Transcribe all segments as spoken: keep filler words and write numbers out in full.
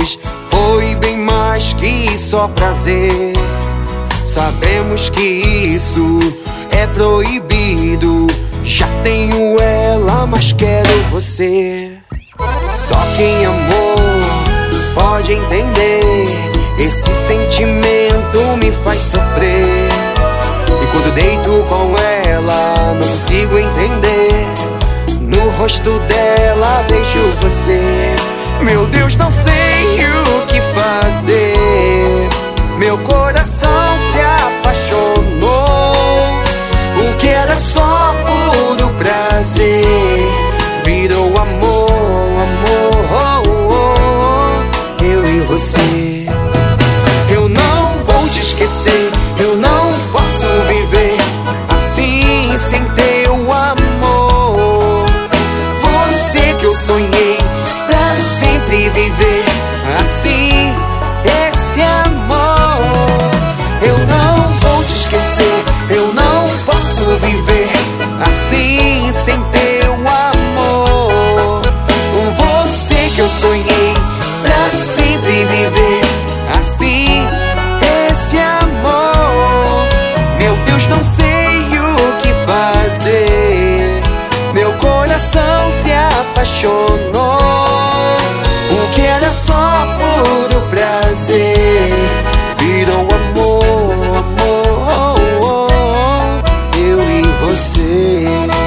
fez foi bem mais que só prazer. Sabemos que isso é proibido. Já tenho ela, mas quero você. Só quem amou pode entender. Esse sentimento me faz sofrer. E quando deito com ela, não consigo entender. No rosto dela vejo você. Meu Deus, não sei o que fazer. Meu coração se apaixonou. O que era só puro prazer virou amor, amor, eu e você. Eu não vou te esquecer. Eu não posso viver assim sem teu amor. Você que eu sonhei pra sempre viver assim, esse amor. Eu não vou te esquecer. Eu não posso viver assim sem teu amor. Você que eu sonhei pra sempre viver assim, esse amor. Meu Deus, não sei o que fazer. Meu coração se apaixonou. O que era só puro prazer virou amor, amor, eu e você.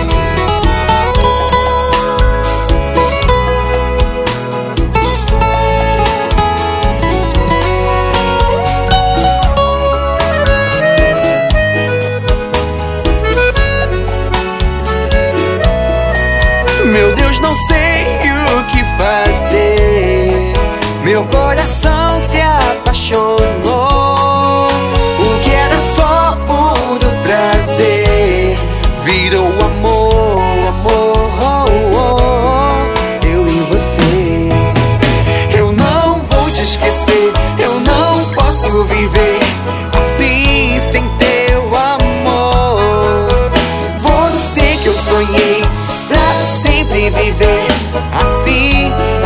Meu Deus, não sei o que fazer. Meu coração se apaixonou. O que era só puro prazer virou amor, amor, eu e você. Eu não vou te esquecer. Eu não posso viver assim sem teu amor. Você que eu sonhei pra sempre viver assim,